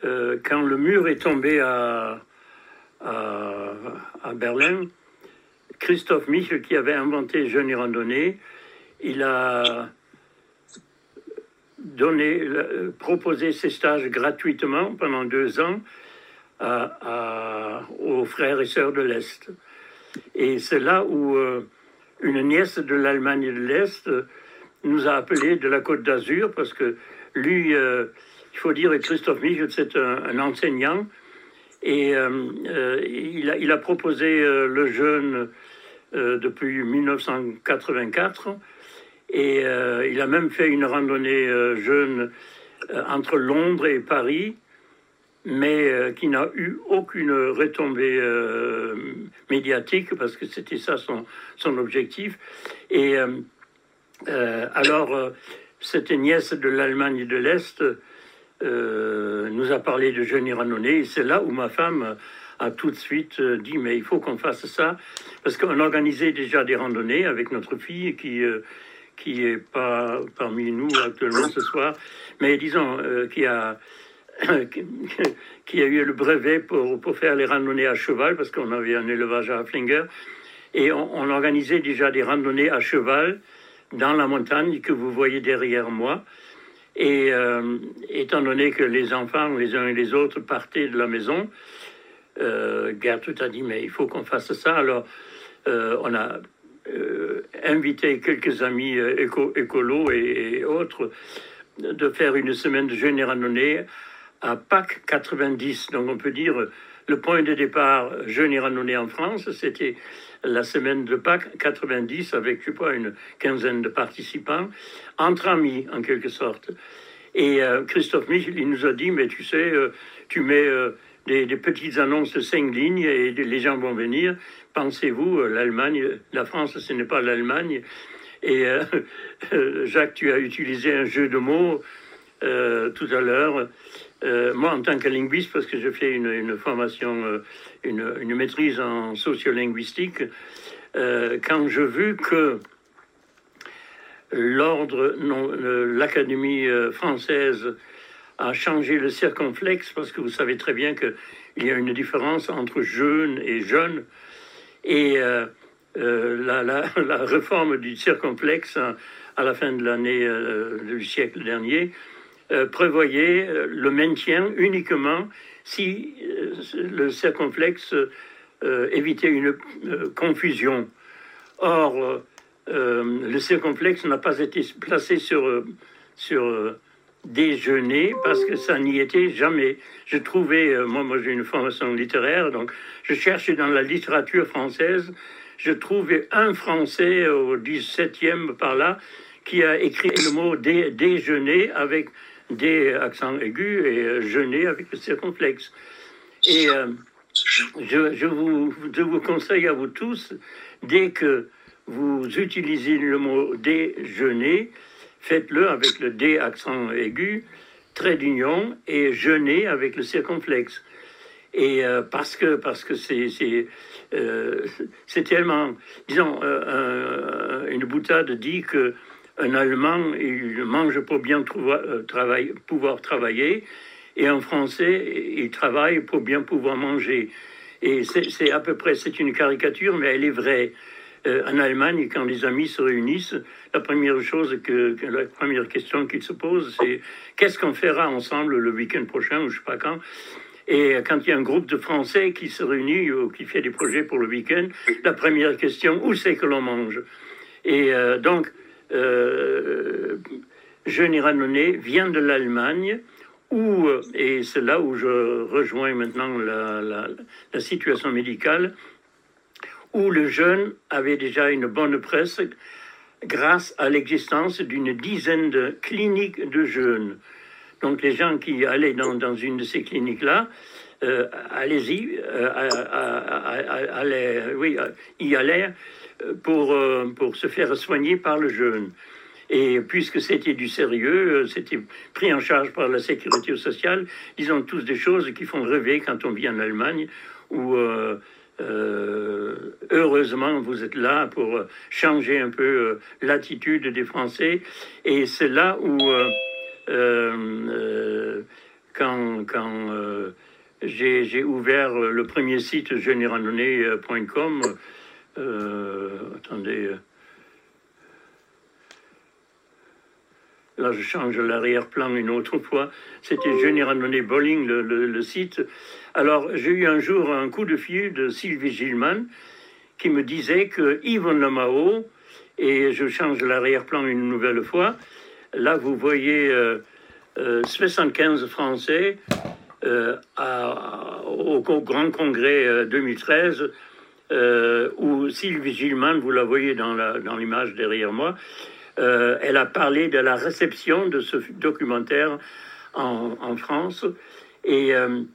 quand le mur est tombé à Berlin, Christophe Michel, qui avait inventé Jeunes et Randonnées, il a proposé ces stages gratuitement pendant 2 ans aux frères et sœurs de l'Est. Et c'est là où une nièce de l'Allemagne de l'Est nous a appelés de la Côte d'Azur, parce que lui, il faut dire, Christophe Michel, c'est un enseignant, et il a proposé le jeûne depuis 1984, et il a même fait une randonnée jeûne entre Londres et Paris, mais qui n'a eu aucune retombée médiatique, parce que c'était ça son objectif. Et alors, cette nièce de l'Allemagne de l'Est nous a parlé de Jeunes et Randonnées, et c'est là où ma femme a tout de suite dit, mais il faut qu'on fasse ça, parce qu'on organisait déjà des randonnées avec notre fille qui est pas parmi nous actuellement ce soir, mais disons qui a eu le brevet pour faire les randonnées à cheval, parce qu'on avait un élevage à Haflinger, et on organisait déjà des randonnées à cheval dans la montagne que vous voyez derrière moi. Et étant donné que les enfants, les uns et les autres, partaient de la maison, Gertrude a dit, mais il faut qu'on fasse ça. Alors, on a invité quelques amis écolos et autres de faire une semaine de jeûne et randonnée à Pâques 90. Donc, on peut dire, le point de départ jeûne et randonnée en France, c'était la semaine de Pâques 90, avec, je sais pas, une quinzaine de participants, entre amis, en quelque sorte. Et Christophe Michel, il nous a dit, mais tu sais, tu mets des petites annonces de 5 lignes et les gens vont venir. Pensez-vous, l'Allemagne, la France, ce n'est pas l'Allemagne. Et Jacques, tu as utilisé un jeu de mots tout à l'heure. Moi, en tant que linguiste, parce que je fais une formation, une maîtrise en sociolinguistique, quand je vis que l'Académie française a changé le circonflexe, parce que vous savez très bien qu'il y a une différence entre jeune et jeune, et la réforme du circonflexe à la fin de l'année du siècle dernier prévoyait le maintien uniquement si le circonflexe évitait une confusion. Or, le circonflexe n'a pas été placé sur déjeuner, parce que ça n'y était jamais. Je trouvais, moi j'ai une formation littéraire, donc je cherchais dans la littérature française, je trouvais un Français au 17e par là qui a écrit le mot déjeuner avec des accents aigus et jeûner avec le circonflexe. Et je vous conseille à vous tous, dès que vous utilisez le mot déjeuner, faites-le avec le D accent aigu, trait d'union, et jeûner avec le circonflexe. Et parce que c'est tellement, disons, une boutade dit que un Allemand, il mange pour bien pouvoir travailler, et un Français, il travaille pour bien pouvoir manger. Et c'est à peu près, c'est une caricature, mais elle est vraie. En Allemagne, quand les amis se réunissent, la première question qu'ils se posent, c'est qu'est-ce qu'on fera ensemble le week-end prochain, ou je ne sais pas quand. Et quand il y a un groupe de Français qui se réunit ou qui fait des projets pour le week-end, la première question, où c'est que l'on mange? Et donc, Jeunes et Randonnées vient de l'Allemagne, et c'est là où je rejoins maintenant la situation médicale, où le jeûne avait déjà une bonne presse grâce à l'existence d'une dizaine de cliniques de jeûne. Donc les gens qui allaient dans une de ces cliniques-là, allez-y, y allaient pour se faire soigner par le jeûne. Et puisque c'était du sérieux, c'était pris en charge par la sécurité sociale, disons tous des choses qui font rêver quand on vit en Allemagne, où heureusement vous êtes là pour changer un peu l'attitude des Français. Et c'est là où quand j'ai ouvert le premier site jeunerandonnée.com. Attendez. Là, je change l'arrière-plan une autre fois. C'était Jeune Randonnée Bowling, le site. Alors, j'ai eu un jour un coup de fil de Sylvie Gilman qui me disait que Yvonne Lemao, et je change l'arrière-plan une nouvelle fois, là, vous voyez 75 Français au Grand Congrès 2013, où Sylvie Gilman, vous la voyez dans l'image derrière moi, elle a parlé de la réception de ce documentaire en France. Et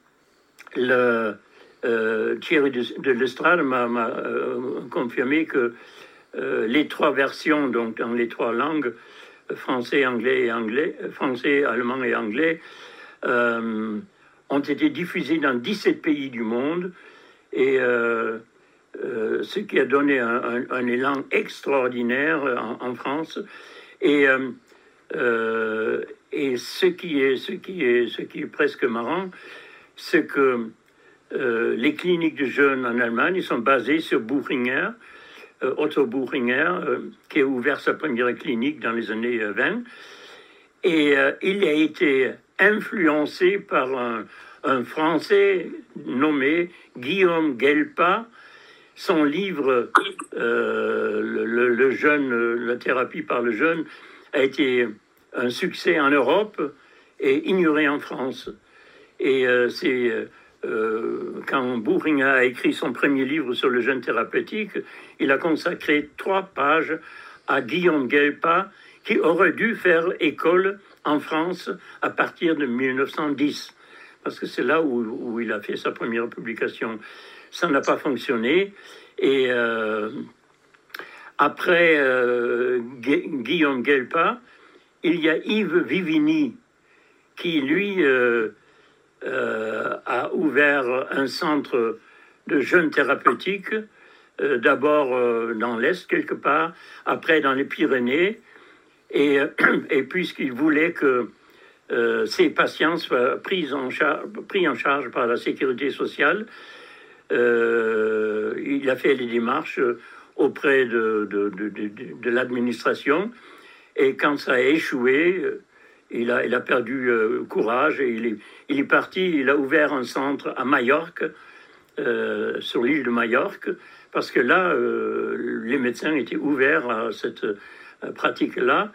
Thierry de Lestrade m'a confirmé que les trois versions, donc dans les trois langues, français, allemand et anglais, ont été diffusées dans 17 pays du monde. Et ce qui a donné un élan extraordinaire en France. Et ce qui est presque marrant, c'est que les cliniques de jeunes en Allemagne, ils sont basées sur Buchinger, Otto Buchinger, qui a ouvert sa première clinique dans les années 20. Et il a été influencé par un Français nommé Guillaume Guelpas. Son livre, le jeune, la thérapie par le jeune, a été un succès en Europe et ignoré en France. Et c'est quand Buchinger a écrit son premier livre sur le jeûne thérapeutique, il a consacré 3 pages à Guillaume Guelpas, qui aurait dû faire école en France à partir de 1910, parce que c'est là où il a fait sa première publication. Ça n'a pas fonctionné. Et après Guillaume Guelpas, il y a Yves Vivini qui, lui, a ouvert un centre de jeûne thérapeutique, d'abord dans l'Est quelque part, après dans les Pyrénées, et puisqu'il voulait que ces patients soient pris en charge par la sécurité sociale, il a fait les démarches auprès de l'administration, et quand ça a échoué, il a perdu courage, et il est parti, il a ouvert un centre à Majorque, sur l'île de Majorque, parce que là, les médecins étaient ouverts à cette pratique-là,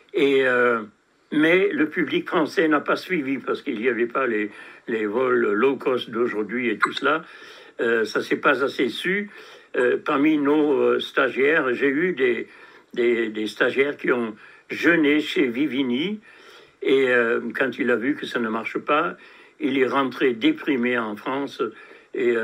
mais le public français n'a pas suivi, parce qu'il n'y avait pas les vols low cost d'aujourd'hui et tout cela. Ça ne s'est pas assez su. Parmi nos stagiaires, j'ai eu des stagiaires qui ont jeûné chez Vivini, et quand il a vu que ça ne marche pas, il est rentré déprimé en France, et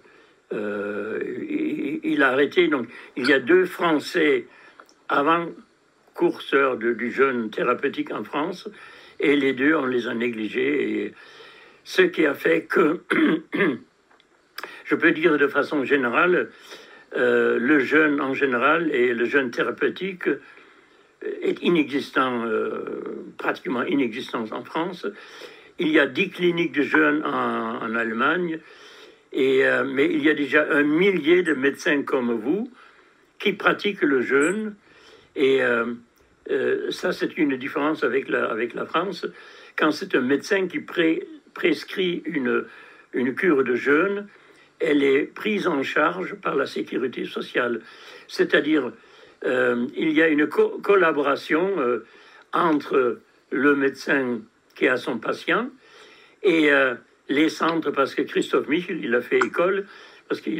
il a arrêté. Donc il y a 2 Français avant-courseurs du jeûne thérapeutique en France, et les 2, on les a négligés, et ce qui a fait que je peux dire de façon générale, le jeûne en général et le jeûne thérapeutique est inexistant, pratiquement inexistant en France. Il y a 10 cliniques de jeûne en Allemagne, mais il y a déjà 1 millier de médecins comme vous qui pratiquent le jeûne. Et ça, c'est une différence avec la France. Quand c'est un médecin qui prescrit une cure de jeûne, elle est prise en charge par la sécurité sociale. C'est-à-dire, il y a une collaboration entre le médecin qui a son patient et les centres, parce que Christophe Michel, il a fait école, parce qu'il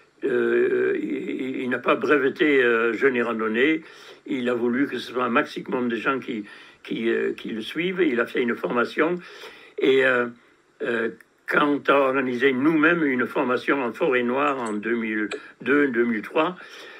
n'a pas breveté jeûne et randonnée, il a voulu que ce soit un maximum de gens qui le suivent, il a fait une formation, et quand on a organisé nous-mêmes une formation en forêt noire en 2002-2003,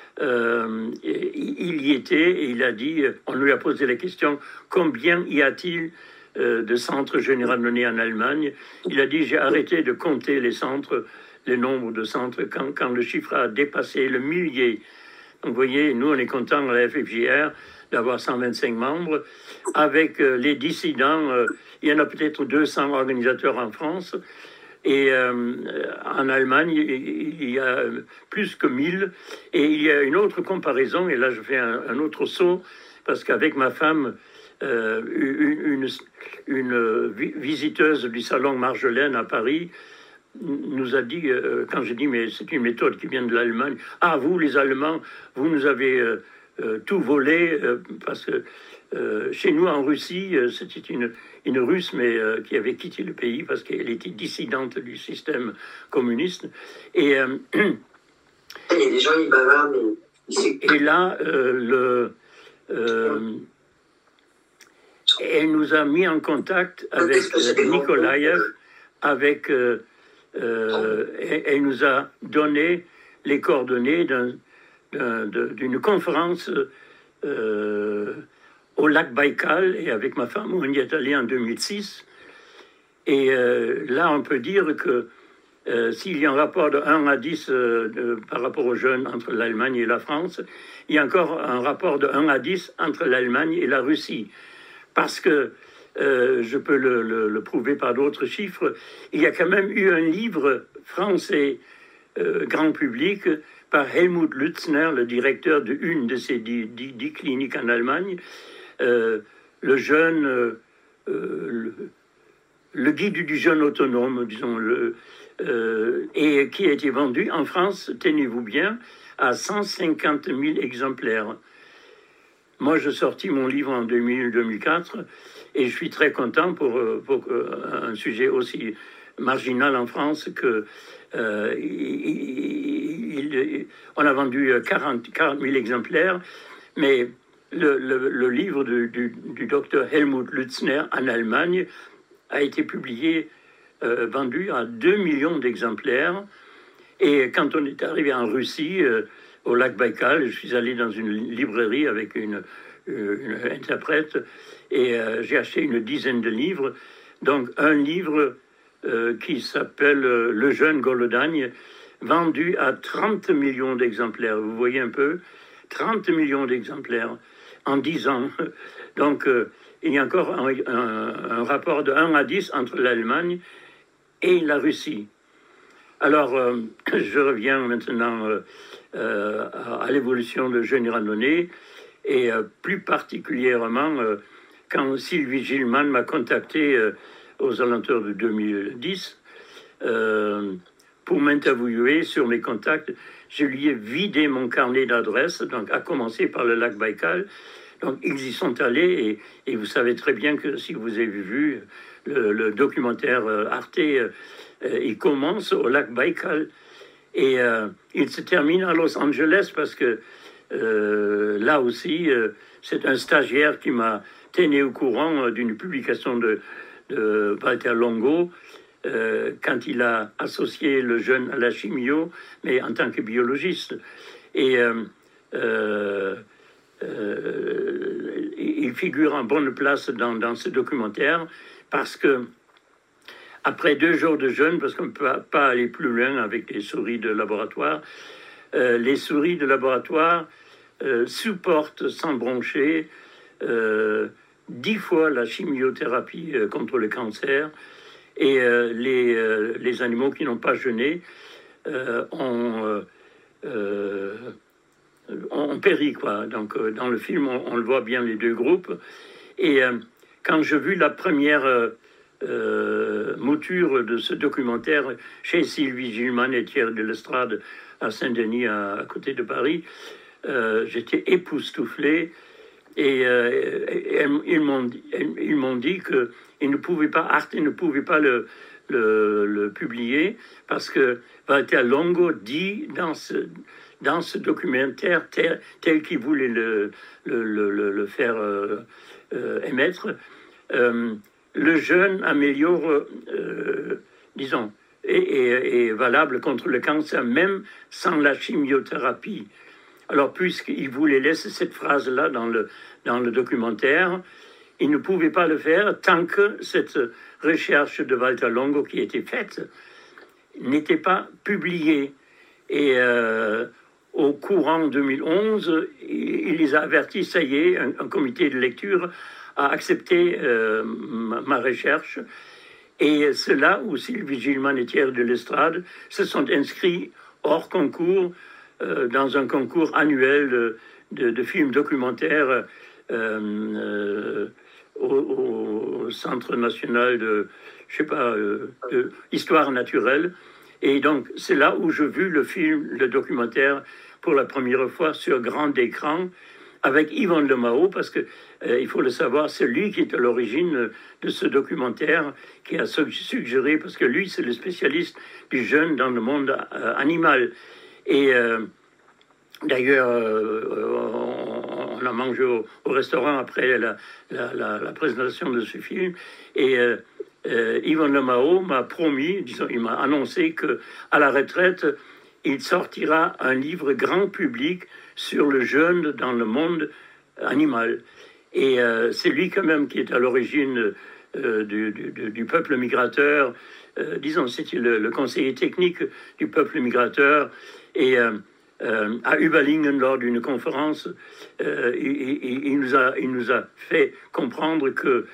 il y était et il a dit, on lui a posé la question, combien y a-t-il de centres jeûne et randonnée en Allemagne? Il a dit, j'ai arrêté de compter les centres, les nombres de centres, quand le chiffre a dépassé le millier. Donc vous voyez, nous on est contents à la FFJR d'avoir 125 membres. Avec les dissidents, il y en a peut-être 200 organisateurs en France. Et en Allemagne, il y a plus que 1000. Et il y a une autre comparaison, et là je fais un autre saut, parce qu'avec ma femme, une visiteuse du salon Marjolaine à Paris nous a dit, quand j'ai dit, mais c'est une méthode qui vient de l'Allemagne, ah, vous les Allemands, vous nous avez tout volé, parce que chez nous en Russie, c'était une Russe, mais qui avait quitté le pays parce qu'elle était dissidente du système communiste. Et, il y a des gens qui bavardent. Et là, elle nous a mis en contact avec Nikolaïev, avec... elle nous a donné les coordonnées d'une conférence au lac Baïkal, et avec ma femme, on y est allé en 2006. Et là, on peut dire que s'il y a un rapport de 1 à 10 par rapport aux jeunes entre l'Allemagne et la France, il y a encore un rapport de 1 à 10 entre l'Allemagne et la Russie. Parce que, je peux le prouver par d'autres chiffres, il y a quand même eu un livre français grand public par Helmut Lützner, le directeur d'une de ces 10 cliniques en Allemagne, le jeune, le guide du jeune autonome, disons, et qui a été vendu en France, tenez-vous bien, à 150 000 exemplaires. Moi, je sortis mon livre en 2000-2004 et je suis très content pour un sujet aussi marginal en France que on a vendu 40 000 exemplaires, mais le livre du docteur Helmut Lützner en Allemagne a été publié, vendu à 2 millions d'exemplaires. Et quand on est arrivé en Russie, au lac Baïkal, je suis allé dans une librairie avec une interprète et j'ai acheté une dizaine de livres. Donc un livre qui s'appelle Le jeune Golodagne, vendu à 30 millions d'exemplaires. Vous voyez un peu, 30 millions d'exemplaires en 10 ans. Donc il y a encore un rapport de 1 à 10 entre l'Allemagne et la Russie. Alors, je reviens maintenant à l'évolution de Jeunes Randonnées, et plus particulièrement quand Sylvie Gilman m'a contacté aux alentours de 2010 pour m'interviewer sur mes contacts. Je lui ai vidé mon carnet d'adresses, donc à commencer par le lac Baïkal. Donc ils y sont allés, et vous savez très bien que si vous avez vu le documentaire Arte, il commence au lac Baïkal et il se termine à Los Angeles, parce que là aussi, c'est un stagiaire qui m'a tenu au courant d'une publication de Walter Longo quand il a associé le jeune à la chimio, mais en tant que biologiste. Et il figure en bonne place dans ce documentaire, parce que après 2 jours de jeûne, parce qu'on ne peut pas aller plus loin avec les souris de laboratoire, les souris de laboratoire supportent sans broncher 10 fois la chimiothérapie contre le cancer, et les animaux qui n'ont pas jeûné ont péri, quoi. Donc dans le film, on le voit bien, les 2 groupes. Et quand j'ai vu la première mouture de ce documentaire chez Sylvie Gilman et Thierry de Lestrade à Saint-Denis, à côté de Paris, j'étais époustouflé, et ils m'ont dit qu'ils ne pouvaient pas, Arte ne pouvait pas le publier, parce que Walter Longo dit dans ce documentaire tel qu'il voulait le faire émettre, le jeûne améliore, disons, est valable contre le cancer, même sans la chimiothérapie. Alors, puisqu'il voulait laisser cette phrase-là dans le documentaire, il ne pouvait pas le faire tant que cette recherche de Walter Longo qui était faite n'était pas publiée. Et au courant 2011, il les a avertis, ça y est, un comité de lecture a accepté ma recherche. Et c'est là où Sylvie Gilman et Thierry de l'Estrade se sont inscrits hors concours dans un concours annuel de films documentaires au Centre national de, je sais pas, de histoire naturelle. Et donc, c'est là où j'ai vu le documentaire pour la première fois sur grand écran avec Yvon Lemao, parce que il faut le savoir, c'est lui qui est à l'origine de ce documentaire, qui a suggéré, parce que lui, c'est le spécialiste du jeune dans le monde animal. Et d'ailleurs, on a mangé au restaurant après la présentation de ce film, et Yvon Lemao m'a promis, disons, il m'a annoncé qu'à la retraite, il sortira un livre grand public sur le jeune dans le monde animal. Et c'est lui quand même qui est à l'origine du peuple migrateur. Disons, c'était le conseiller technique du peuple migrateur. Et à Überlingen, lors d'une conférence, il nous a fait comprendre que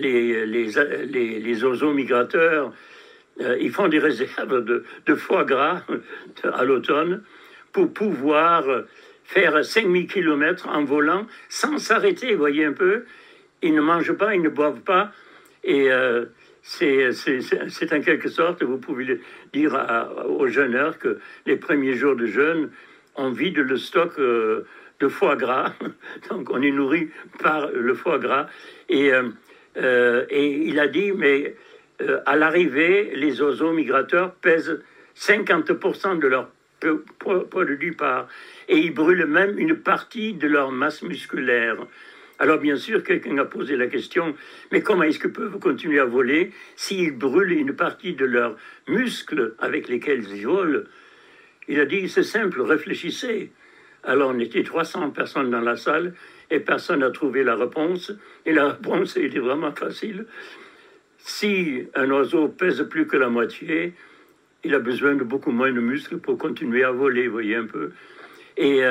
les oiseaux migrateurs, ils font des réserves de foie gras à l'automne pour pouvoir faire 5000 km en volant sans s'arrêter, voyez un peu. Ils ne mangent pas, ils ne boivent pas. Et c'est en quelque sorte, vous pouvez le dire aux jeûneurs que les premiers jours de jeûne, on vide le stock de foie gras. Donc on est nourri par le foie gras. Et il a dit, mais à l'arrivée, les oiseaux migrateurs pèsent 50% de leur poids de départ. Et ils brûlent même une partie de leur masse musculaire. Alors bien sûr, quelqu'un a posé la question, mais comment est-ce qu'ils peuvent continuer à voler s'ils brûlent une partie de leurs muscles avec lesquels ils volent? Il a dit, c'est simple, réfléchissez. Alors on était 300 personnes dans la salle et personne n'a trouvé la réponse. Et la réponse était vraiment facile. Si un oiseau pèse plus que la moitié, il a besoin de beaucoup moins de muscles pour continuer à voler, vous voyez un peu. Et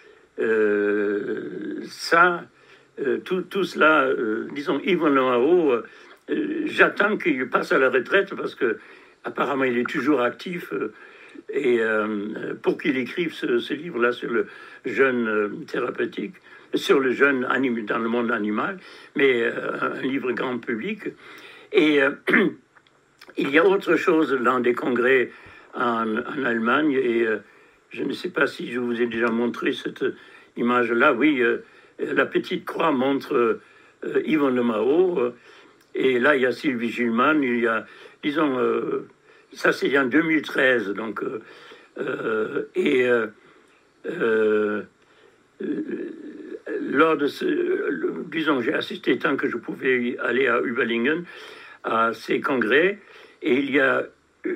tout cela, disons, Yvon Lemao, j'attends qu'il passe à la retraite parce que apparemment il est toujours actif et pour qu'il écrive ce livre-là sur le jeûne thérapeutique, sur le jeûne dans le monde animal, mais un livre grand public. Et il y a autre chose dans des congrès en Allemagne, et je ne sais pas si je vous ai déjà montré cette image-là. Oui, la petite croix montre Yvon Lemao, et là il y a Sylvie Gilman, il y a, disons, ça c'est en 2013, donc, lors de disons, j'ai assisté tant que je pouvais aller à Überlingen, à ces congrès, et il y a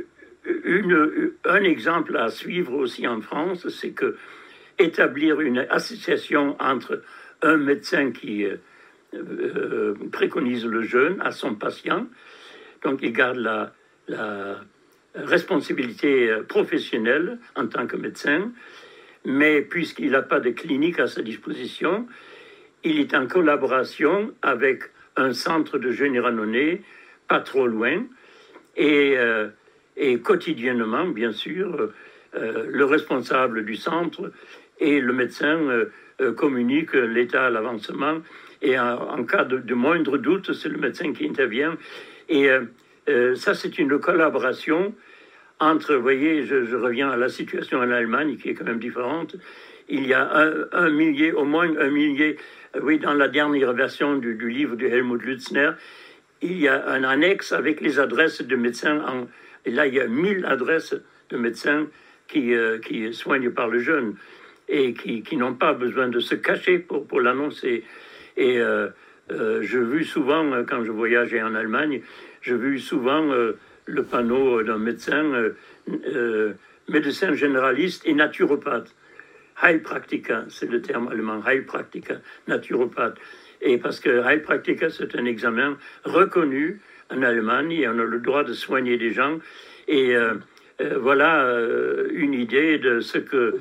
un exemple à suivre aussi en France, c'est que établir une association entre un médecin qui préconise le jeûne à son patient, donc il garde la responsabilité professionnelle en tant que médecin, mais puisqu'il n'a pas de clinique à sa disposition, il est en collaboration avec un centre de jeûne irannais, pas trop loin, et quotidiennement, bien sûr, le responsable du centre et le médecin communiquent l'état à l'avancement, et en cas de moindre doute, c'est le médecin qui intervient. Et ça, c'est une collaboration entre, vous voyez, je reviens à la situation en Allemagne, qui est quand même différente. Il y a un millier, au moins un millier, oui, dans la dernière version du livre de Helmut Lützner, il y a un annexe avec les adresses de médecins. Et là, il y a 1000 adresses de médecins qui soignent par le jeûne et qui n'ont pas besoin de se cacher pour l'annoncer. Et j'ai vu souvent, quand je voyageais en Allemagne, j'ai vu souvent le panneau d'un médecin, médecin généraliste et naturopathe. Heilpraktiker, c'est le terme allemand, Heilpraktiker, naturopathe. Et parce que Heilpraktiker, c'est un examen reconnu en Allemagne et on a le droit de soigner des gens. Et voilà une idée de ce que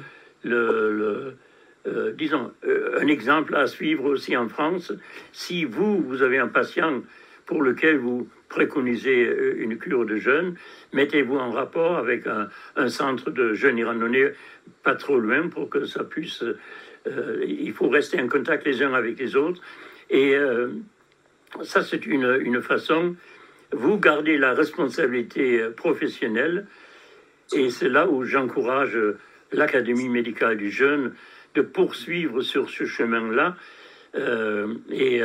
disons, un exemple à suivre aussi en France. Si vous avez un patient pour lequel vous préconisez une cure de jeûne, mettez-vous en rapport avec un centre de jeûne et randonnée pas trop loin pour que ça puisse... il faut rester en contact les uns avec les autres. Et ça, c'est une façon... Vous gardez la responsabilité professionnelle, et c'est là où j'encourage l'Académie médicale du jeûne de poursuivre sur ce chemin-là et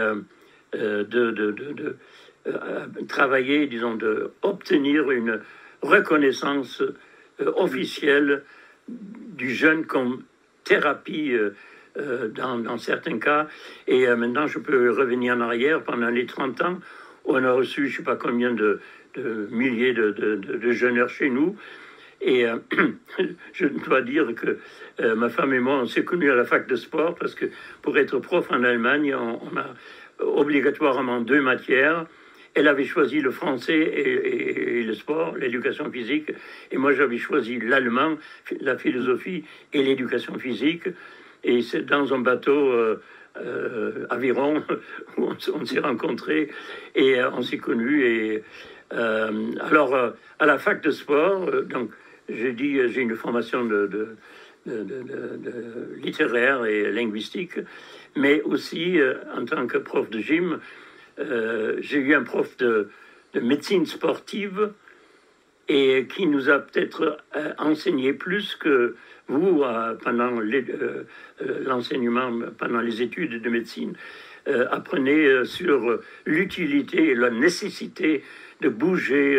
de travailler, disons, d'obtenir une reconnaissance officielle du jeûne comme thérapie dans certains cas. Et maintenant, je peux revenir en arrière. Pendant les 30 ans, on a reçu je ne sais pas combien de milliers de jeûneurs chez nous. Et je dois dire que ma femme et moi, on s'est connus à la fac de sport parce que pour être prof en Allemagne, on a obligatoirement 2 matières. Elle avait choisi le français et le sport, l'éducation physique. Et moi, j'avais choisi l'allemand, la philosophie et l'éducation physique. Et c'est dans un bateau aviron où on s'est rencontrés et on s'est connus. Et alors, à la fac de sport, donc, j'ai dit, j'ai une formation de littéraire et linguistique, mais aussi en tant que prof de gym, j'ai eu un prof de médecine sportive et qui nous a peut-être enseigné plus que vous pendant l'enseignement, pendant les études de médecine. Apprenez sur l'utilité et la nécessité de bouger.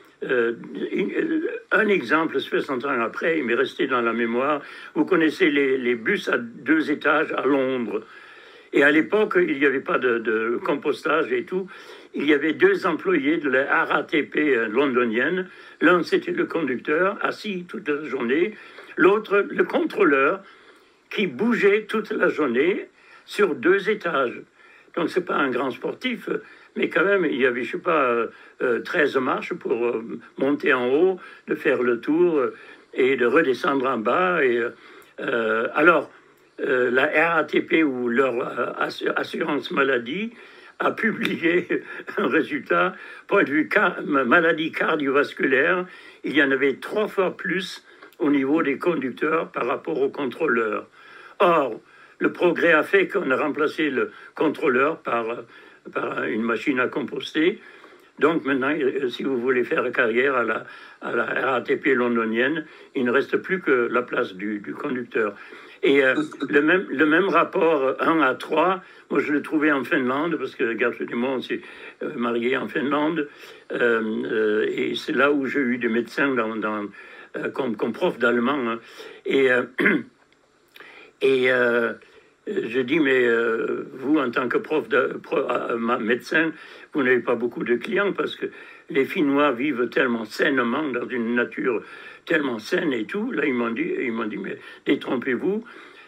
Un exemple, 60 ans après, il m'est resté dans la mémoire. Vous connaissez les bus à 2 étages à Londres. Et à l'époque, il n'y avait pas de compostage et tout. Il y avait 2 employés de la RATP londonienne. L'un, c'était le conducteur, assis toute la journée. L'autre, le contrôleur, qui bougeait toute la journée sur 2 étages. Donc, ce n'est pas un grand sportif, mais quand même, il y avait, je ne sais pas, 13 marches pour monter en haut, de faire le tour et de redescendre en bas. Et, alors, la RATP ou leur assurance maladie a publié un résultat, point de vue maladie cardiovasculaire, il y en avait 3 fois plus au niveau des conducteurs par rapport aux contrôleurs. Or, le progrès a fait qu'on a remplacé le contrôleur par une machine à composter. Donc maintenant, si vous voulez faire carrière à la RATP londonienne, il ne reste plus que la place du conducteur. Et le même rapport 1 à 3, moi je l'ai trouvé en Finlande, parce que Gertrude et moi on s'est mariés en Finlande, et c'est là où j'ai eu des médecins comme prof d'allemand. Hein. Et je dis, mais vous, en tant que médecin, vous n'avez pas beaucoup de clients parce que les Finnois vivent tellement sainement, dans une nature tellement saine et tout. Là, ils m'ont dit, mais détrompez-vous.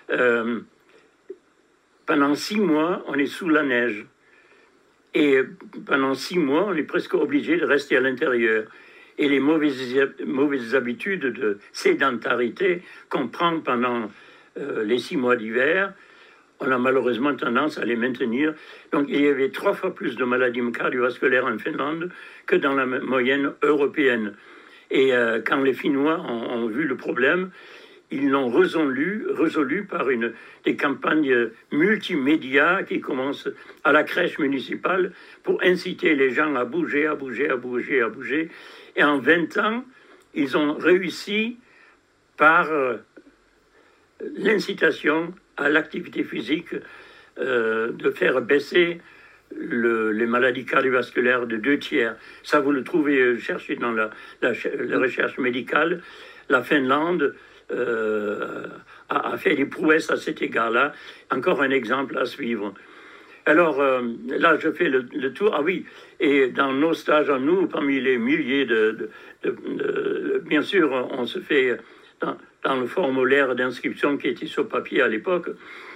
Pendant 6 mois, on est sous la neige. Et pendant 6 mois, on est presque obligé de rester à l'intérieur. Et les mauvaises habitudes de sédentarité qu'on prend pendant les 6 mois d'hiver, on a malheureusement tendance à les maintenir. Donc il y avait 3 fois plus de maladies cardiovasculaires en Finlande que dans la moyenne européenne. Et quand les Finnois ont vu le problème, ils l'ont résolu par des campagnes multimédia qui commencent à la crèche municipale pour inciter les gens à bouger, à bouger, à bouger, à bouger. Et en 20 ans, ils ont réussi par l'incitation à l'activité physique de faire baisser les maladies cardiovasculaires de 2 tiers. Ça, vous le trouvez, cherchez dans la recherche médicale. La Finlande a fait des prouesses à cet égard-là. Encore un exemple à suivre. Alors, là, je fais le tour. Ah oui, et dans nos stages à nous, parmi les milliers bien sûr, on se fait... Dans le formulaire d'inscription qui était sur papier à l'époque,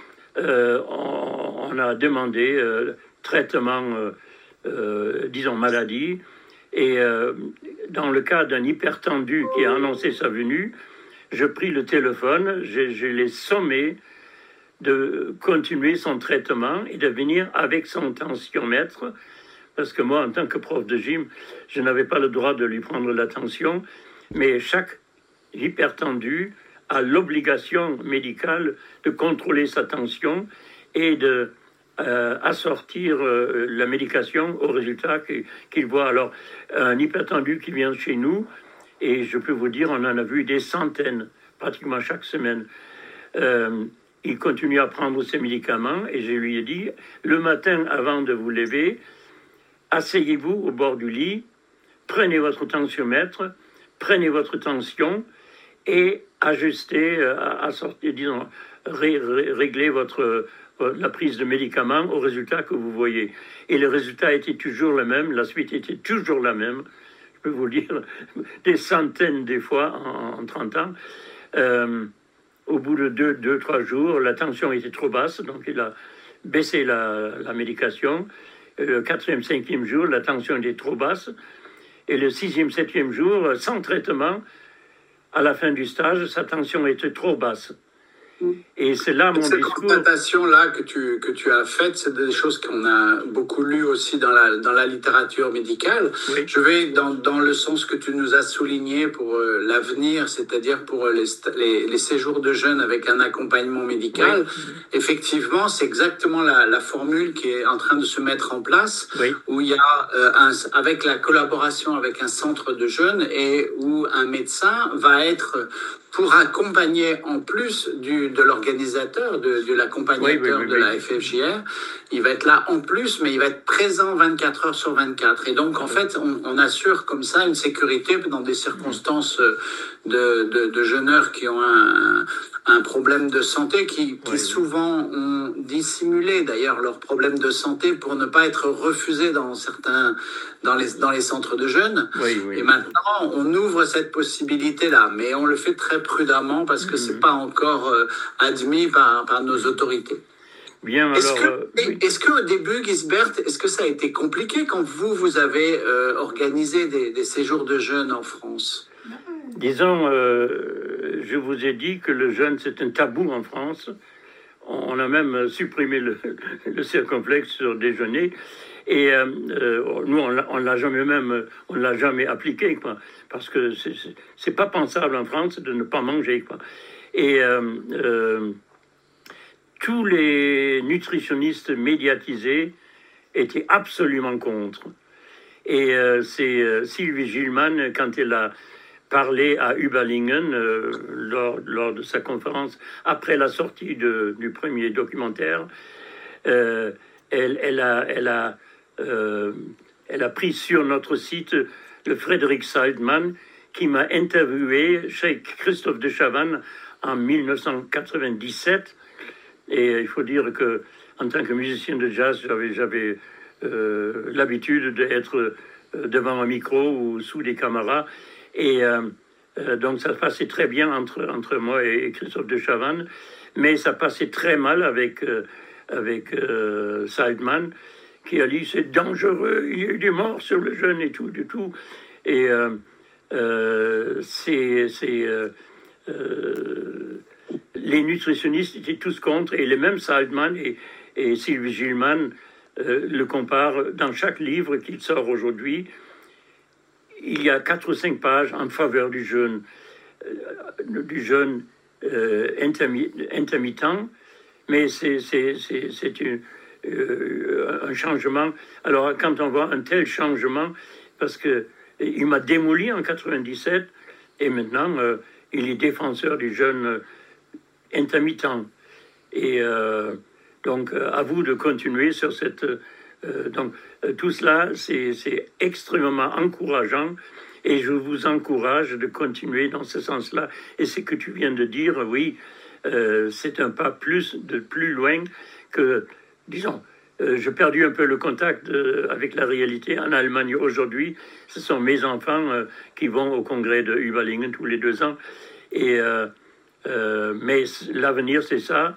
on a demandé traitement, disons, maladie. Et dans le cas d'un hypertendu qui a annoncé sa venue, je pris le téléphone, je l'ai sommé de continuer son traitement et de venir avec son tensiomètre, parce que moi, en tant que prof de gym, je n'avais pas le droit de lui prendre la tension, mais chaque hypertendu a l'obligation médicale de contrôler sa tension et de assortir la médication au résultat qu'il voit. Alors, un hypertendu qui vient chez nous, et je peux vous dire, on en a vu des centaines, pratiquement chaque semaine. Il continue à prendre ses médicaments et je lui ai dit, le matin avant de vous lever, asseyez-vous au bord du lit, prenez votre tensiomètre, prenez votre tension et ajustez, disons, réglez la prise de médicaments au résultat que vous voyez. Et le résultat était toujours le même, la suite était toujours la même. Je peux vous dire, des centaines de fois en 30 ans. Au bout de 2-3 jours, la tension était trop basse, donc il a baissé la médication. Le 4e, 5e jour, la tension était trop basse. Et le 6e, 7e jour, sans traitement, à la fin du stage, sa tension était trop basse. Et c'est là mon discours. Cette constatation-là que tu as faite, c'est des choses qu'on a beaucoup lues aussi dans la littérature médicale. Oui. Je vais dans le sens que tu nous as souligné pour l'avenir, c'est-à-dire pour les séjours de jeûne avec un accompagnement médical. Oui. Effectivement, c'est exactement la formule qui est en train de se mettre en place, oui. Où il y a avec la collaboration avec un centre de jeûne et où un médecin va être pour accompagner en plus de l'organisateur, de l'accompagnateur oui, de la FFJR, il va être là en plus, mais il va être présent 24 heures sur 24. Et donc, en fait, on assure comme ça une sécurité dans des circonstances de jeûneurs qui ont un problème de santé, qui souvent ont dissimulé d'ailleurs leurs problèmes de santé pour ne pas être refusés dans les centres de jeûne. Oui. Et maintenant, on ouvre cette possibilité-là, mais on le fait très prudemment parce que c'est pas encore admis par nos autorités. Bien, est-ce qu'au début, Gisbert, est-ce que ça a été compliqué quand vous avez organisé des séjours de jeûne en France? Disons, je vous ai dit que le jeûne, c'est un tabou en France. On a même supprimé le circonflexe sur déjeuner. Et nous, on l'a jamais appliqué, quoi, parce que c'est pas pensable en France de ne pas manger, quoi. Et tous les nutritionnistes médiatisés étaient absolument contre. Et c'est Sylvie Gilman, quand elle a parlé à Überlingen lors de sa conférence, après la sortie du premier documentaire, elle a pris sur notre site le Frédéric Seidman, qui m'a interviewé chez Christophe de Chavannes en 1997. Et il faut dire que, en tant que musicien de jazz, j'avais l'habitude d'être devant un micro ou sous des caméras. Et donc ça passait très bien entre moi et Christophe de Chavannes, mais ça passait très mal avec Seidman, qui a dit c'est dangereux, il y a eu des morts sur le jeûne et tout, du tout. Et les nutritionnistes étaient tous contre, et les mêmes Seidman et Sylvie Gilman le comparent dans chaque livre qu'il sort aujourd'hui. Il y a 4 ou 5 pages en faveur du jeûne intermittent, mais c'est un changement. Alors, quand on voit un tel changement, parce qu'il m'a démoli en 97, et maintenant, il est défenseur du jeûne intermittent. Et donc, à vous de continuer sur cette... donc, tout cela, c'est extrêmement encourageant, et je vous encourage de continuer dans ce sens-là. Et ce que tu viens de dire, oui, c'est un pas plus loin que, disons, j'ai perdu un peu le contact avec la réalité en Allemagne aujourd'hui. Ce sont mes enfants qui vont au congrès de Überlingen tous les 2 ans. Et, mais l'avenir, c'est ça.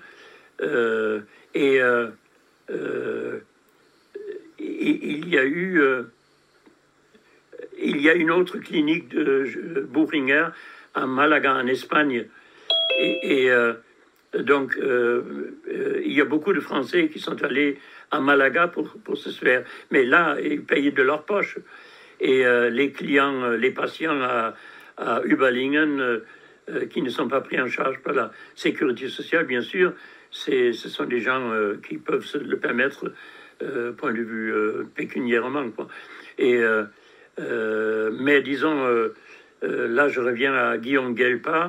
Il y a une autre clinique de Boehringer à Malaga, en Espagne. Donc, il y a beaucoup de Français qui sont allés à Malaga pour se faire. Mais là, ils payaient de leur poche. Et les clients, les patients à Überlingen, qui ne sont pas pris en charge par la sécurité sociale, bien sûr, ce sont des gens qui peuvent se le permettre, point de vue pécuniairement, quoi. Mais disons, là, je reviens à Guillaume Guelpa,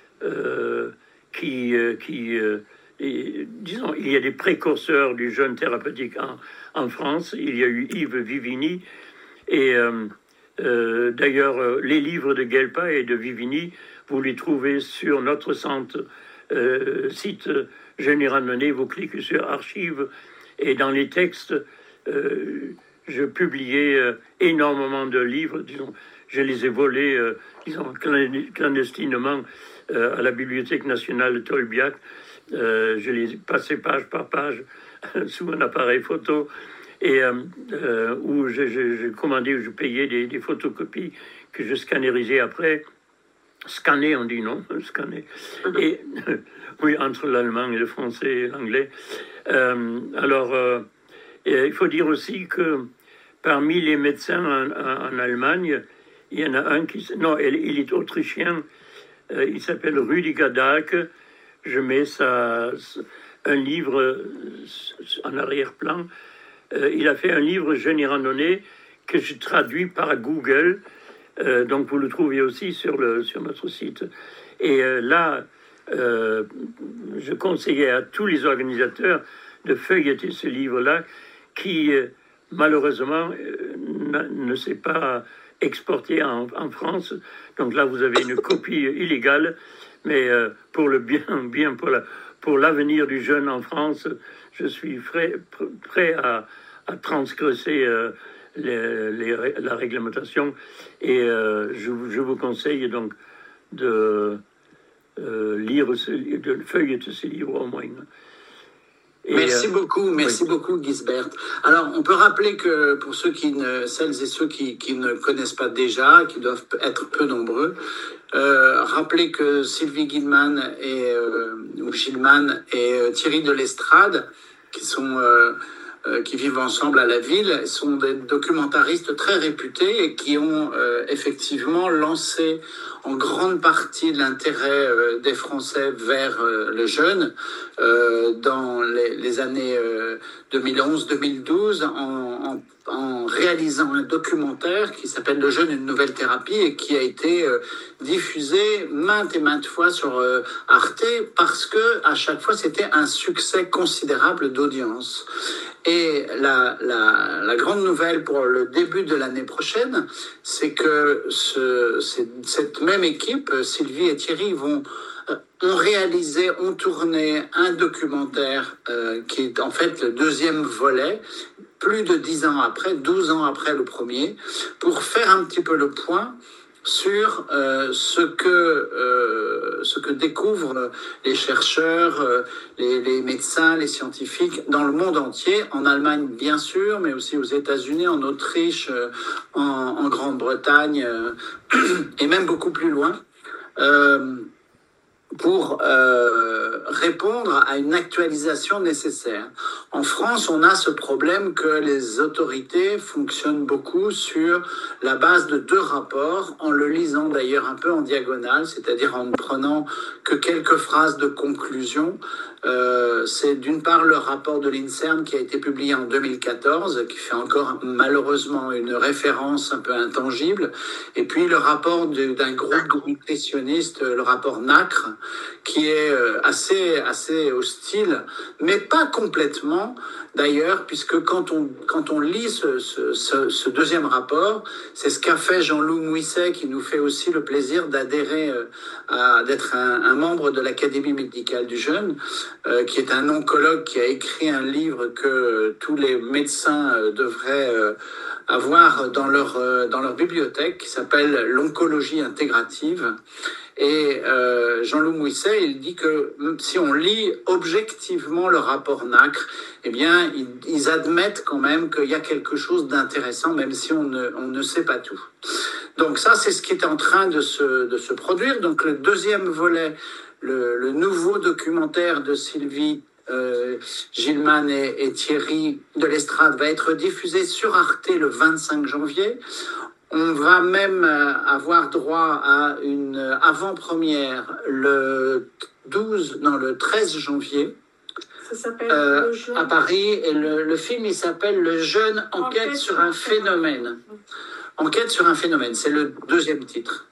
disons, il y a des précurseurs du jeûne thérapeutique en France. Il y a eu Yves Vivini. Et d'ailleurs, les livres de Guelpa et de Vivini, vous les trouvez sur notre site Jeûne et Randonnée. Vous cliquez sur Archives. Et dans les textes, je publiais énormément de livres. Disons, je les ai volés, disons, clandestinement à la Bibliothèque nationale de Tolbiac. Je les ai passés page par page sous un appareil photo et où je commandais, où je payais des photocopies que je scannerisais après. Scanner, on dit non, scanner. Et oui, entre l'allemand et le français et l'anglais. Alors, il faut dire aussi que parmi les médecins en Allemagne, il y en a un qui... Non, il est autrichien. Il s'appelle Rüdiger Dahlke. Je mets un livre en arrière-plan. Il a fait un livre Jeûne et Randonnée que je traduis par Google. Donc vous le trouvez aussi sur notre site. Et là, je conseillais à tous les organisateurs de feuilleter ce livre-là qui, malheureusement, ne s'est pas exporté en France. Donc là, vous avez une copie illégale. Mais pour le bien pour l'avenir du jeûne en France, je suis prêt à transgresser la réglementation. Et je vous conseille donc de feuilleter ce livre au moins. Merci beaucoup, Gisbert. Alors, on peut rappeler que pour celles et ceux qui ne connaissent pas déjà, qui doivent être peu nombreux, rappeler que Sylvie Gilman ou Gilman et Thierry de l'Estrade, qui vivent ensemble à la ville, sont des documentaristes très réputés et qui ont effectivement lancé en grande partie l'intérêt des Français vers le jeûne dans les années 2011-2012 en réalisant un documentaire qui s'appelle Le jeûne, une nouvelle thérapie et qui a été diffusé maintes et maintes fois sur Arte parce que à chaque fois c'était un succès considérable d'audience. Et la grande nouvelle pour le début de l'année prochaine, c'est que cette même équipe, Sylvie et Thierry, ont tourné un documentaire qui est en fait le deuxième volet, plus de 10 ans après, 12 ans après le premier, pour faire un petit peu le point sur ce que découvrent les chercheurs, les médecins, les scientifiques dans le monde entier, en Allemagne bien sûr, mais aussi aux États-Unis, en Autriche, en Grande-Bretagne et même beaucoup plus loin, pour répondre à une actualisation nécessaire. En France, on a ce problème que les autorités fonctionnent beaucoup sur la base de 2 rapports, en le lisant d'ailleurs un peu en diagonale, c'est-à-dire en ne prenant que quelques phrases de conclusion. C'est d'une part le rapport de l'INSERM qui a été publié en 2014, qui fait encore malheureusement une référence un peu intangible, et puis le rapport d'un groupe de nutritionnistes, le rapport NACRE, qui est assez hostile, mais pas complètement d'ailleurs, puisque quand on lit ce deuxième rapport, c'est ce qu'a fait Jean-Loup Mouisset, qui nous fait aussi le plaisir d'adhérer d'être un membre de l'Académie médicale du jeûne, qui est un oncologue qui a écrit un livre que tous les médecins devraient avoir dans leur bibliothèque, qui s'appelle L'oncologie intégrative. Et Jean-Loup Mouisset, il dit que si on lit objectivement le rapport NACRE, eh bien, ils admettent quand même qu'il y a quelque chose d'intéressant, même si on ne sait pas tout. Donc ça, c'est ce qui est en train de se produire. Donc le deuxième volet, le nouveau documentaire de Sylvie Gilman et Thierry de l'Estrade va être diffusé sur Arte le 25 janvier. On va même avoir droit à une avant-première le 13 janvier. Ça s'appelle Le Jeune. À Paris. Et le film, il s'appelle Le Jeune enquête sur un phénomène. Enquête sur un phénomène, c'est le deuxième titre.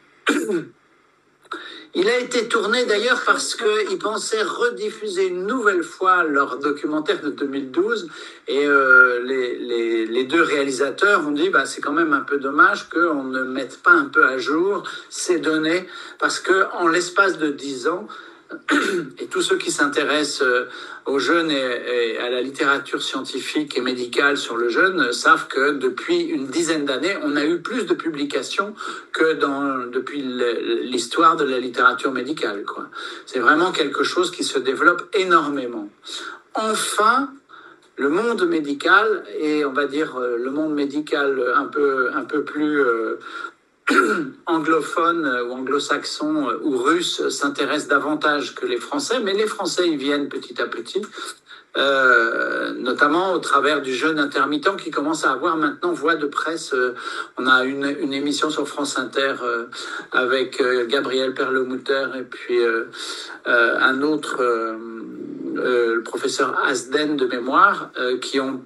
Il a été tourné d'ailleurs parce qu'ils pensaient rediffuser une nouvelle fois leur documentaire de 2012 et les deux réalisateurs ont dit c'est quand même un peu dommage qu'on ne mette pas un peu à jour ces données parce qu'en l'espace de 10 ans, et tous ceux qui s'intéressent aux jeunes et à la littérature scientifique et médicale sur le jeune savent que depuis une dizaine d'années, on a eu plus de publications que depuis l'histoire de la littérature médicale, quoi. C'est vraiment quelque chose qui se développe énormément. Enfin, le monde médical, et on va dire le monde médical un peu plus anglophone ou anglo-saxon ou russe s'intéressent davantage que les Français, mais les Français y viennent petit à petit, notamment au travers du jeûne intermittent qui commence à avoir maintenant voix de presse. On a une émission sur France Inter avec Gabriel Perlemouter et puis un autre, le professeur Asden de mémoire, qui ont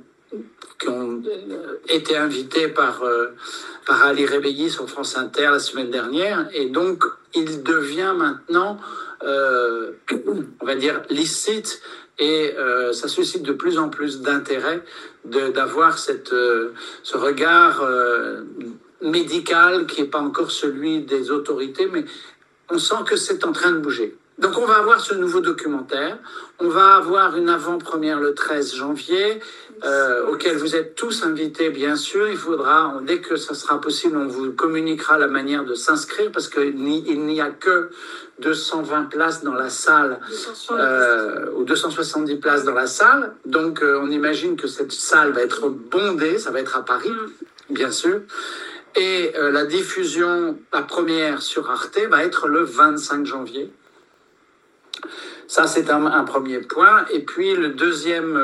été invités par Ali Rebelli sur France Inter la semaine dernière. Et donc, il devient maintenant, on va dire, licite et ça suscite de plus en plus d'intérêt d'avoir ce regard médical qui n'est pas encore celui des autorités, mais on sent que c'est en train de bouger. Donc on va avoir ce nouveau documentaire, on va avoir une avant-première le 13 janvier, auquel vous êtes tous invités bien sûr. Il faudra, dès que ça sera possible, on vous communiquera la manière de s'inscrire parce qu'il n'y a que 220 places dans la salle, ou 270 places dans la salle. Donc on imagine que cette salle va être bondée, ça va être à Paris, bien sûr. Et la diffusion, la première sur Arte, va être le 25 janvier. Ça, c'est un premier point. Et puis, le deuxième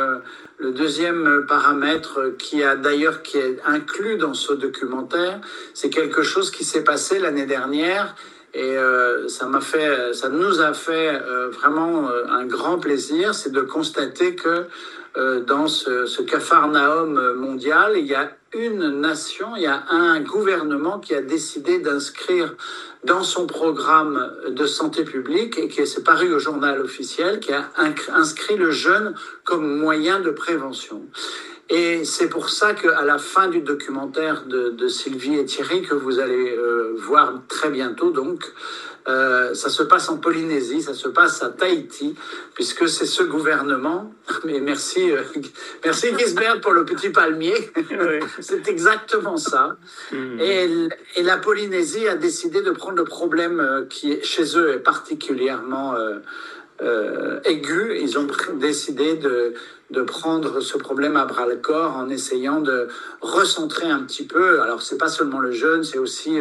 paramètre qui est inclus dans ce documentaire, c'est quelque chose qui s'est passé l'année dernière. Et ça nous a fait vraiment un grand plaisir, c'est de constater que dans ce capharnaüm mondial, il y a une nation, il y a un gouvernement qui a décidé d'inscrire dans son programme de santé publique, et qui s'est paru au journal officiel, qui a inscrit le jeûne comme moyen de prévention. Et c'est pour ça qu'à la fin du documentaire de Sylvie et Thierry, que vous allez voir très bientôt, donc, ça se passe en Polynésie, ça se passe à Tahiti, puisque c'est ce gouvernement. Mais merci Gisbert pour le petit palmier. Oui. C'est exactement ça. Et la Polynésie a décidé de prendre le problème qui chez eux est particulièrement aigu. Ils ont décidé de prendre ce problème à bras-le-corps en essayant de recentrer un petit peu. Alors c'est pas seulement le jeûne, c'est aussi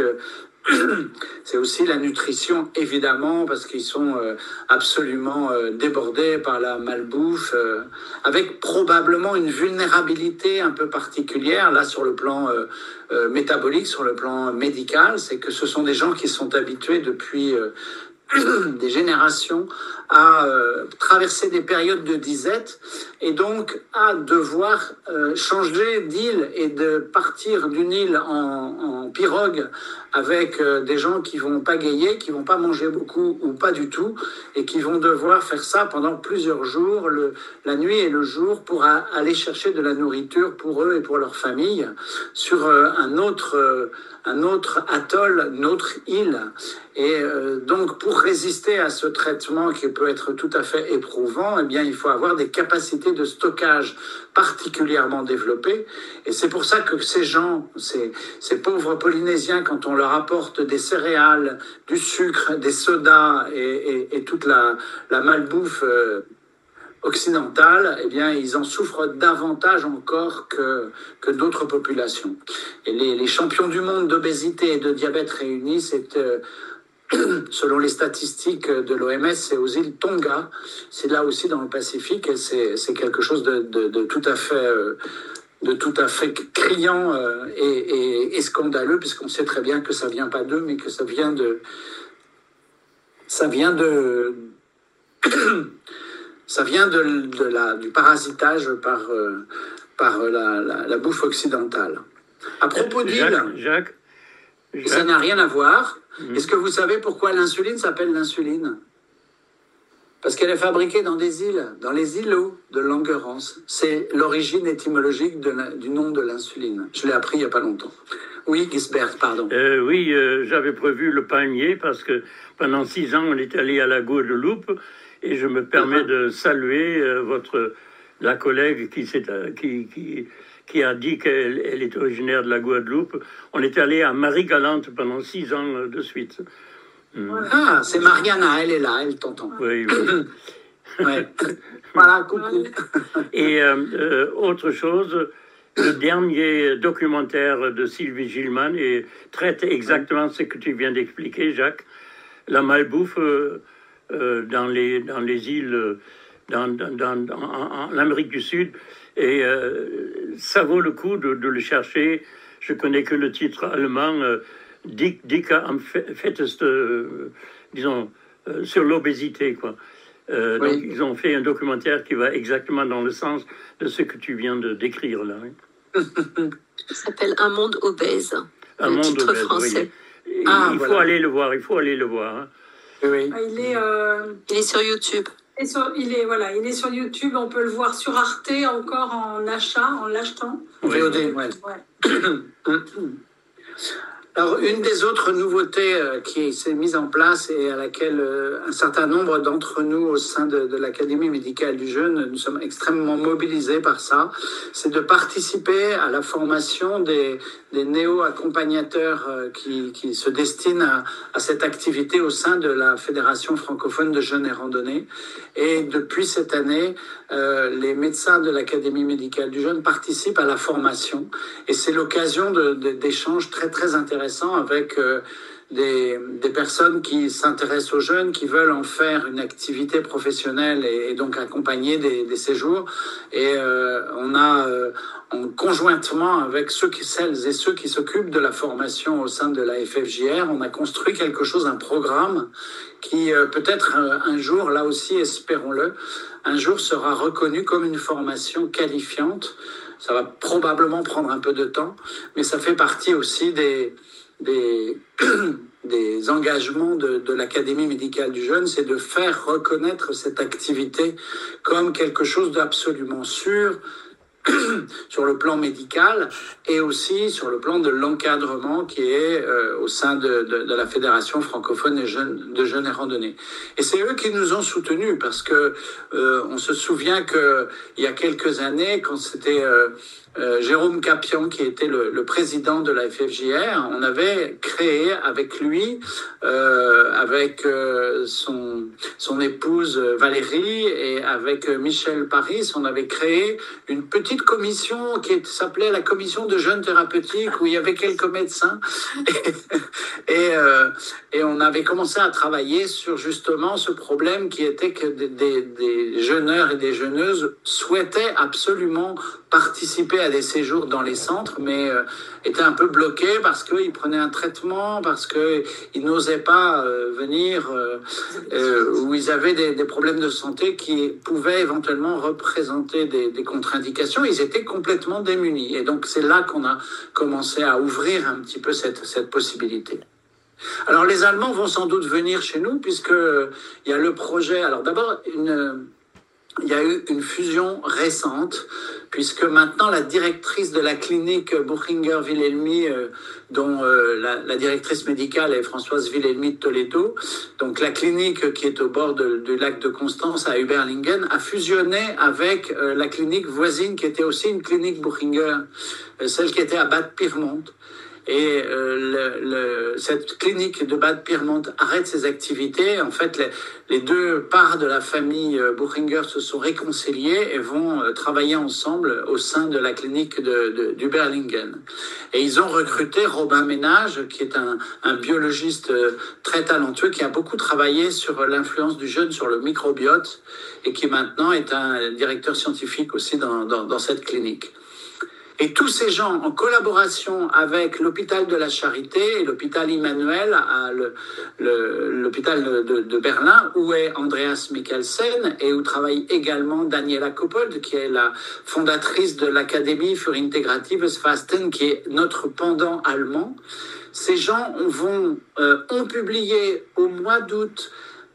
la nutrition, évidemment, parce qu'ils sont absolument débordés par la malbouffe, avec probablement une vulnérabilité un peu particulière, là, sur le plan métabolique, sur le plan médical. C'est que ce sont des gens qui sont habitués depuis des générations à traverser des périodes de disette et donc à devoir changer d'île et de partir d'une île en pirogue avec des gens qui vont pagayer, qui vont pas manger beaucoup ou pas du tout et qui vont devoir faire ça pendant plusieurs jours, la nuit et le jour, pour aller chercher de la nourriture pour eux et pour leur famille sur un autre atoll, une autre île. Et donc, pour résister à ce traitement qui peut être tout à fait éprouvant, eh bien, il faut avoir des capacités de stockage particulièrement développées. Et c'est pour ça que ces gens, ces pauvres Polynésiens, quand on leur apporte des céréales, du sucre, des sodas et toute la malbouffe occidentale, eh bien, ils en souffrent davantage encore que d'autres populations. Et les champions du monde d'obésité et de diabète réunis, c'est, selon les statistiques de l'OMS, c'est aux îles Tonga. C'est là aussi dans le Pacifique et c'est quelque chose de tout à fait criant et scandaleux, puisqu'on sait très bien que ça vient pas d'eux, mais que ça vient du parasitage par la bouffe occidentale. À propos d'îles, Jacques, ça n'a rien à voir. Est-ce que vous savez pourquoi l'insuline s'appelle l'insuline? Parce qu'elle est fabriquée dans des îles, dans les îlots de Langerhans. C'est l'origine étymologique du nom de l'insuline. Je l'ai appris il n'y a pas longtemps. Oui, Gisbert, pardon. Oui, j'avais prévu le palmier parce que pendant 6 ans, on est allé à la Guadeloupe et je me permets de saluer la collègue qui a dit qu'elle est originaire de la Guadeloupe. On est allé à Marie-Galante pendant 6 ans de suite. Ah, c'est Mariana, elle est là, elle t'entend. Oui. Ouais. Voilà, coucou. Et autre chose, le dernier documentaire de Sylvie Gilman traite exactement ce que tu viens d'expliquer, Jacques. La malbouffe dans les îles, en Amérique du Sud. Et ça vaut le coup de le chercher. Je connais que le titre allemand, Dick am fetteste, disons, sur l'obésité, quoi. Oui. Donc, ils ont fait un documentaire qui va exactement dans le sens de ce que tu viens de décrire, là. Ça s'appelle Un monde obèse. Un le monde titre obèse, français. Oui. Ah, Il faut voilà. aller le voir, il faut aller le voir. Hein. Oui. Il Il est sur YouTube. il est sur YouTube. On peut le voir sur Arte encore en l'achetant. Oui. VOD, ouais. Ouais. Alors, une des autres nouveautés qui s'est mise en place et à laquelle un certain nombre d'entre nous au sein de l'Académie médicale du jeune, nous sommes extrêmement mobilisés par ça, c'est de participer à la formation des néo-accompagnateurs qui se destinent à cette activité au sein de la Fédération francophone de jeunes et randonnée. Et depuis cette année, les médecins de l'Académie médicale du jeune participent à la formation. Et c'est l'occasion d'échanges très, très intéressants avec des personnes qui s'intéressent aux jeunes, qui veulent en faire une activité professionnelle et donc accompagner des séjours. Et on a, conjointement avec celles et ceux qui s'occupent de la formation au sein de la FFJR, on a construit quelque chose, un programme qui peut-être un jour, là aussi, espérons-le, un jour sera reconnu comme une formation qualifiante. Ça va probablement prendre un peu de temps, mais ça fait partie aussi des engagements de l'Académie médicale du jeune, c'est de faire reconnaître cette activité comme quelque chose d'absolument sûr sur le plan médical et aussi sur le plan de l'encadrement qui est au sein de la Fédération francophone de jeunes et randonnées. Et c'est eux qui nous ont soutenus parce que on se souvient que il y a quelques années, quand c'était Jérôme Capian qui était le président de la FFJR, on avait créé avec lui, avec son épouse Valérie et avec Michel Paris, on avait créé une petite commission qui s'appelait la commission de jeunes thérapeutiques où il y avait quelques médecins et on avait commencé à travailler sur justement ce problème qui était que des jeuneurs et des jeuneuses souhaitaient absolument participer à des séjours dans les centres, mais étaient un peu bloqués parce qu'ils prenaient un traitement, parce qu'ils n'osaient pas venir, où ils avaient des problèmes de santé qui pouvaient éventuellement représenter des contre-indications. Ils étaient complètement démunis. Et donc, c'est là qu'on a commencé à ouvrir un petit peu cette possibilité. Alors, les Allemands vont sans doute venir chez nous, puisqu'il y a le projet... Alors, d'abord, il y a eu une fusion récente, puisque maintenant la directrice de la clinique Buchinger-Wilhelmy, dont la directrice médicale est Françoise Wilhelmy de Toledo, donc la clinique qui est au bord du lac de Constance à Überlingen, a fusionné avec la clinique voisine qui était aussi une clinique Buchinger, celle qui était à Bad Pyrmont. et cette clinique de Bad Pyrmont arrête ses activités, en fait, les deux parts de la famille Buchinger se sont réconciliées et vont travailler ensemble au sein de la clinique d'Uberlingen. Et ils ont recruté Robin Ménage, qui est un biologiste très talentueux, qui a beaucoup travaillé sur l'influence du jeûne sur le microbiote et qui maintenant est un directeur scientifique aussi dans cette clinique. Et tous ces gens, en collaboration avec l'hôpital de la Charité et l'hôpital Immanuel, l'hôpital de Berlin, où est Andreas Mikkelsen et où travaille également Daniela Koppold, qui est la fondatrice de l'Académie für integratives Fasten, qui est notre pendant allemand. Ces gens ont publié au mois d'août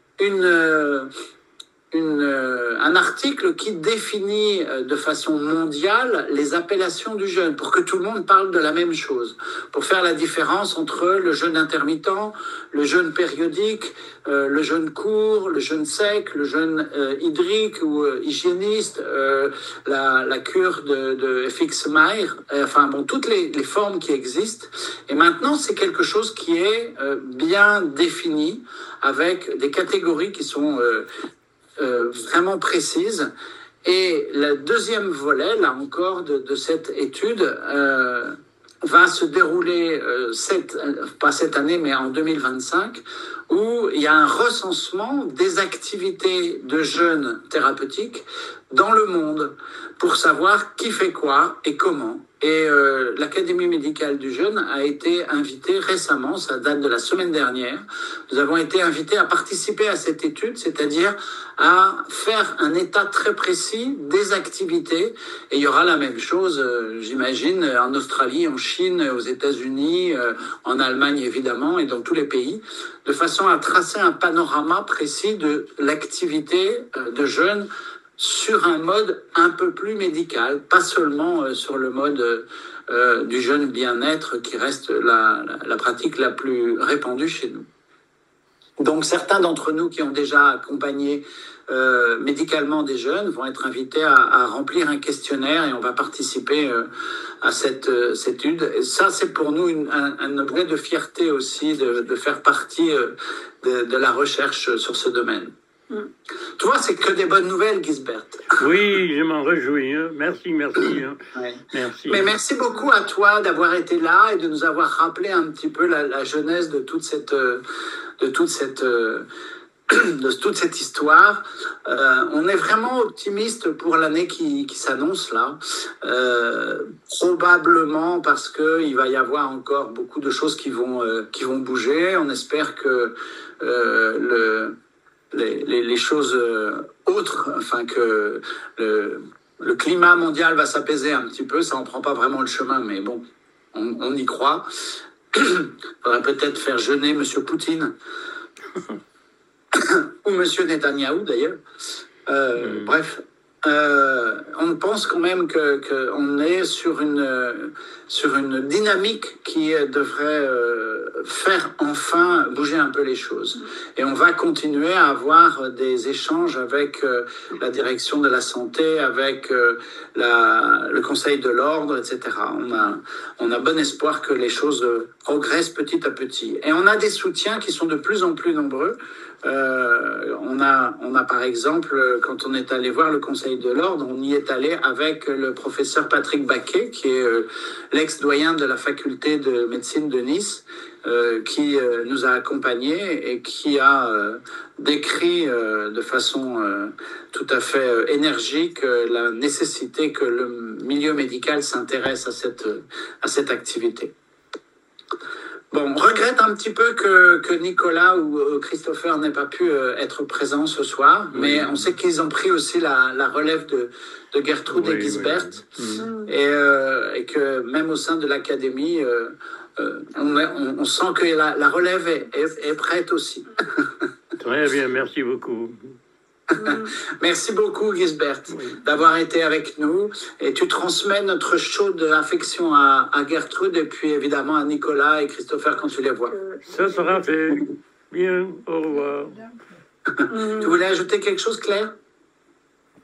un article qui définit de façon mondiale les appellations du jeûne, pour que tout le monde parle de la même chose, pour faire la différence entre le jeûne intermittent, le jeûne périodique, le jeûne court, le jeûne sec, le jeûne hydrique ou hygiéniste, la cure de FX Meyer, enfin bon, toutes les formes qui existent. Et maintenant, c'est quelque chose qui est bien défini, avec des catégories qui sont vraiment précise. Et le deuxième volet, là encore, de cette étude va se dérouler, pas cette année, mais en 2025, où il y a un recensement des activités de jeûne thérapeutique dans le monde pour savoir qui fait quoi et comment. Et l'Académie médicale du jeûne a été invitée récemment, ça date de la semaine dernière. Nous avons été invités à participer à cette étude, c'est-à-dire à faire un état très précis des activités. Et il y aura la même chose, j'imagine, en Australie, en Chine, aux États-Unis, en Allemagne évidemment, et dans tous les pays, de façon à tracer un panorama précis de l'activité de jeûne sur un mode un peu plus médical, pas seulement sur le mode du jeûne bien-être qui reste la pratique la plus répandue chez nous. Donc certains d'entre nous qui ont déjà accompagné médicalement des jeunes vont être invités à remplir un questionnaire et on va participer à cette étude. Et ça, c'est pour nous un objet de fierté aussi de faire partie de la recherche sur ce domaine. Tu vois, c'est que des bonnes nouvelles, Gisbert. Oui, je m'en réjouis. Hein. Merci. Hein. Ouais. Merci. Mais merci beaucoup à toi d'avoir été là et de nous avoir rappelé un petit peu la genèse de toute cette histoire. On est vraiment optimiste pour l'année qui s'annonce là. Probablement parce qu'il va y avoir encore beaucoup de choses qui vont bouger. On espère que les choses autres, enfin que le climat mondial va s'apaiser un petit peu. Ça, on prend pas vraiment le chemin, mais bon, on y croit. Il faudrait peut-être faire jeûner M. Poutine ou M. Netanyahou d'ailleurs. Bref, on pense quand même qu'on est sur une dynamique qui devrait faire enfin bouger un peu les choses. Et on va continuer à avoir des échanges avec la direction de la santé, avec le Conseil de l'ordre, etc. On a bon espoir que les choses progressent petit à petit. Et on a des soutiens qui sont de plus en plus nombreux. On a par exemple, quand on est allé voir le Conseil de l'ordre, on y est allé avec le professeur Patrick Baquet, qui est l'ex-doyen de la faculté de médecine de Nice, qui nous a accompagnés et qui a décrit de façon tout à fait énergique la nécessité que le milieu médical s'intéresse à cette activité. Bon, on regrette un petit peu que Nicolas ou Christopher n'aient pas pu être présents ce soir, mais on sait qu'ils ont pris aussi la relève de Gertrude et Gisbert, et que même au sein de l'académie, on sent que la relève est prête aussi. Très bien, merci beaucoup. Merci beaucoup, Gisbert, d'avoir été avec nous. Et tu transmets notre chaude affection à Gertrude et puis évidemment à Nicolas et Christopher quand tu les vois. Ça sera fait. Bien, au revoir. Tu voulais ajouter quelque chose, Claire ?